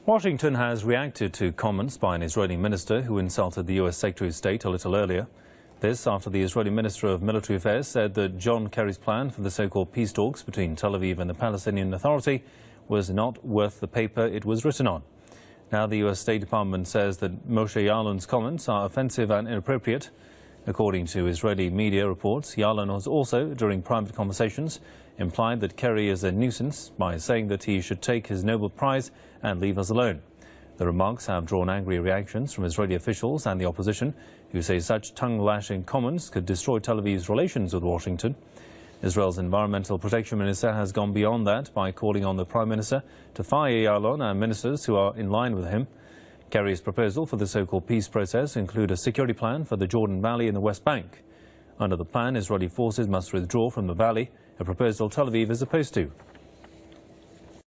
Washington has reacted to comments by an Israeli minister who insulted the U.S. Secretary of State a little earlier. This after the Israeli Minister of Military Affairs said that John Kerry's plan for the so-called peace talks between Tel Aviv and the Palestinian Authority was not worth the paper it was written on. Now the U.S. State Department says that Moshe Yaalon's comments are offensive and inappropriate. According to Israeli media reports, Yaalon has also, during private conversations, implied that Kerry is a nuisance by saying that he should take his Nobel Prize and leave us alone. The remarks have drawn angry reactions from Israeli officials and the opposition, who say such tongue-lashing comments could destroy Tel Aviv's relations with Washington. Israel's Environmental Protection Minister has gone beyond that by calling on the Prime Minister to fire Yaalon and ministers who are in line with him. Kerry's proposal for the so-called peace process include a security plan for the Jordan Valley and the West Bank. Under the plan, Israeli forces must withdraw from the valley, a proposal Tel Aviv is opposed to.